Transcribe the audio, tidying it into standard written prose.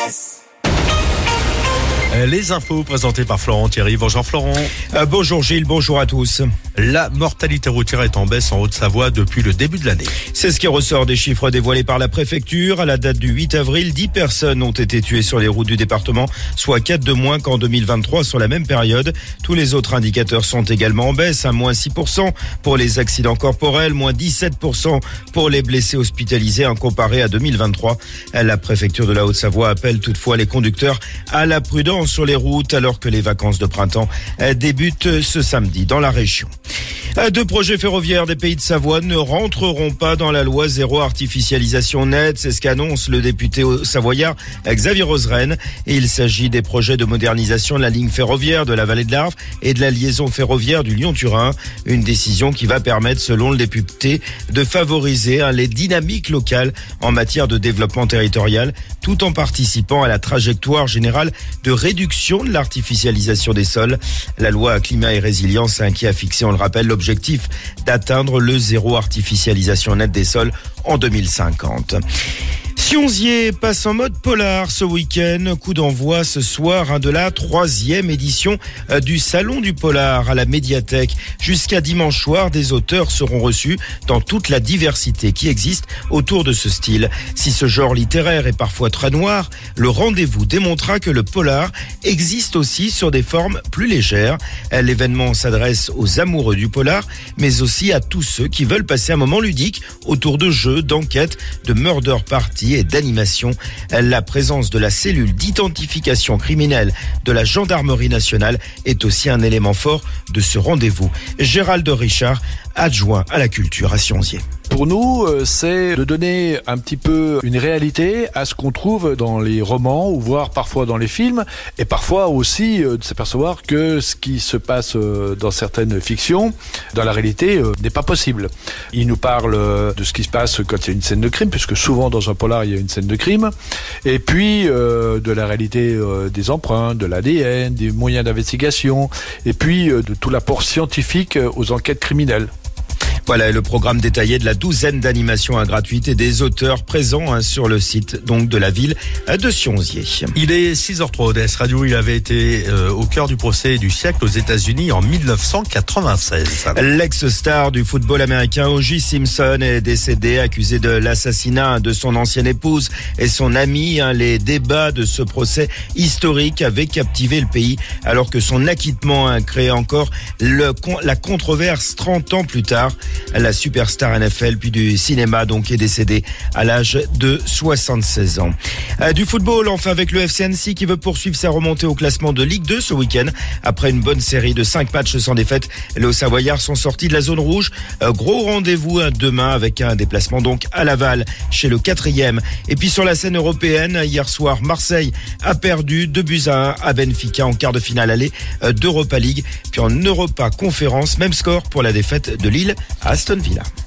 Les infos présentées par Florent Thierry. Bonjour Florent. Bonjour Gilles, bonjour à tous. La mortalité routière est en baisse en Haute-Savoie depuis le début de l'année. C'est ce qui ressort des chiffres dévoilés par la préfecture. À la date du 8 avril, 10 personnes ont été tuées sur les routes du département, soit 4 de moins qu'en 2023 sur la même période. Tous les autres indicateurs sont également en baisse, à moins 6% pour les accidents corporels, moins 17% pour les blessés hospitalisés, comparé à 2023. La préfecture de la Haute-Savoie appelle toutefois les conducteurs à la prudence sur les routes alors que les vacances de printemps débutent ce samedi dans la région. 2 projets ferroviaires des Pays de Savoie ne rentreront pas dans la loi zéro artificialisation nette. C'est ce qu'annonce le député savoyard Xavier Roseraine. Et il s'agit des projets de modernisation de la ligne ferroviaire de la vallée de l'Arve et de la liaison ferroviaire du Lyon-Turin. Une décision qui va permettre, selon le député, de favoriser les dynamiques locales en matière de développement territorial, tout en participant à la trajectoire générale de réduction de l'artificialisation des sols. La loi climat et résilience qui a fixé, on le rappelle, l'objectif d'atteindre le zéro artificialisation nette des sols en 2050. Sionzier passe en mode polar ce week-end. Coup d'envoi ce soir de la 3e édition du Salon du Polar à la médiathèque. Jusqu'à dimanche soir, des auteurs seront reçus dans toute la diversité qui existe autour de ce style. Si ce genre littéraire est parfois très noir, le rendez-vous démontrera que le polar existe aussi sur des formes plus légères. L'événement s'adresse aux amoureux du polar, mais aussi à tous ceux qui veulent passer un moment ludique autour de jeux, d'enquêtes, de murder party et d'animation. La présence de la cellule d'identification criminelle de la gendarmerie nationale est aussi un élément fort de ce rendez-vous. Gérald Richard, adjoint à la culture à Sionzier. Pour nous, c'est de donner un petit peu une réalité à ce qu'on trouve dans les romans ou voire parfois dans les films, et parfois aussi de s'apercevoir que ce qui se passe dans certaines fictions, dans la réalité, n'est pas possible. Il nous parle de ce qui se passe quand il y a une scène de crime, puisque souvent dans un polar il y a une scène de crime, et puis de la réalité des empreintes, de l'ADN, des moyens d'investigation, et puis de tout l'apport scientifique aux enquêtes criminelles. Voilà le programme détaillé de la 12aine d'animations gratuites et des auteurs présents sur le site donc de la ville de Sionzier. Il est 6h03 ODS Radio. Il avait été au cœur du procès du siècle aux États-Unis en 1996. L'ex-star du football américain O.J. Simpson est décédé, accusé de l'assassinat de son ancienne épouse et son ami. Les débats de ce procès historique avaient captivé le pays alors que son acquittement créé encore la controverse 30 ans plus tard. La superstar NFL puis du cinéma donc est décédée à l'âge de 76 ans. Du football enfin avec le FC Annecy qui veut poursuivre sa remontée au classement de Ligue 2 ce week-end. Après une bonne série de 5 matchs sans défaite, les Hauts-Savoyards sont sortis de la zone rouge. Gros rendez-vous demain avec un déplacement donc à Laval chez le 4e. Et puis sur la scène européenne, hier soir, Marseille a perdu 2-1 à Benfica en quart de finale aller d'Europa League. Puis en Europa Conférence, même score pour la défaite de Lille à Aston Villa.